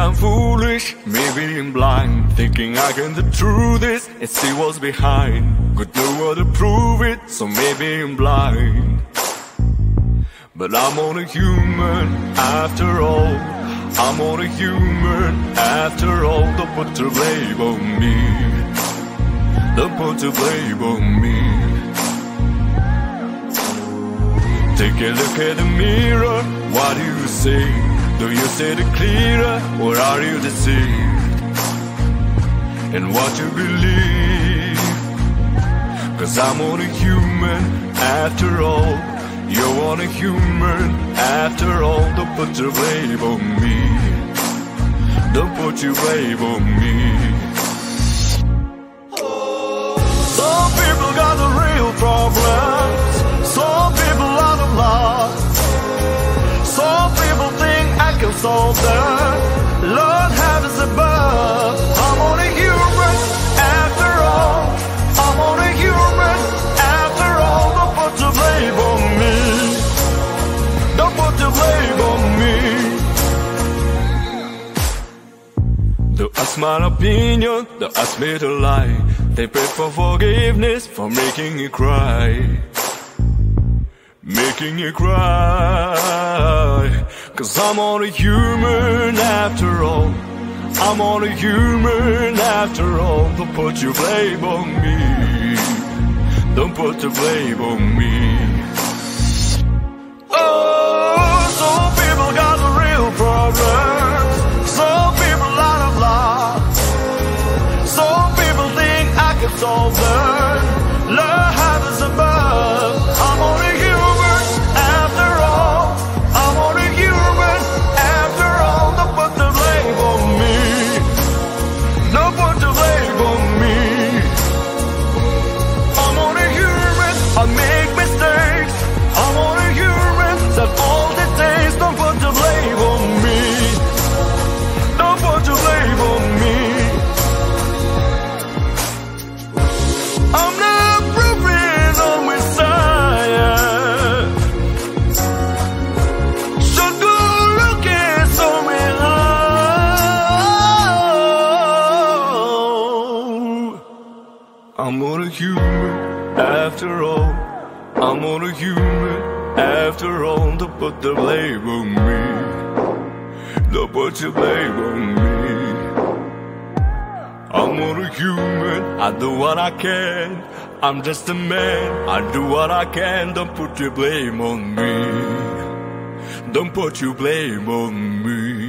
I'm foolish, maybe I'm blind, thinking I can the truth is and see what's behind. Got nowhere to prove it, so maybe I'm blind. But I'm only human after all. I'm only human after all. Don't put the blame on me. Don't put the blame on me. Take a look at the mirror, what do you see? Do you see it clearer, or are you deceived in what you believe? 'Cause I'm only human after all. You're only human after all. Don't put your blame on me. Don't put your blame on me. Some people got the real problems. Some people out of love. Some people think I can solve them. Lord have us above. I'm only human after all. I'm only human after all. Don't put the blame on me. Don't put the blame on me. They ask my opinion, they ask me to lie. They pray for forgiveness for making you cry. Making you cry. 'Cause I'm only human after all. I'm only human after all. Don't put your blame on me. Don't put the blame on me. Oh, some people got the real problems. Some people out of love. Some people think I can solve them. Love heavens above. I'm only human after all. I'm only human after all. Don't put the blame on me. Don't put the blame on me. I'm only human. I make mistakes. I'm only human. That's all it takes. Don't put the blame on me. Don't put the blame on me. I'm not proving on Messiah. So go look at somewhere else. I'm only human after all. I'm only human after all. Don't put the blame on me. Don't put your blame on me. I'm only human, I do what I can. I'm just a man, I do what I can. Don't put your blame on me. Don't put your blame on me.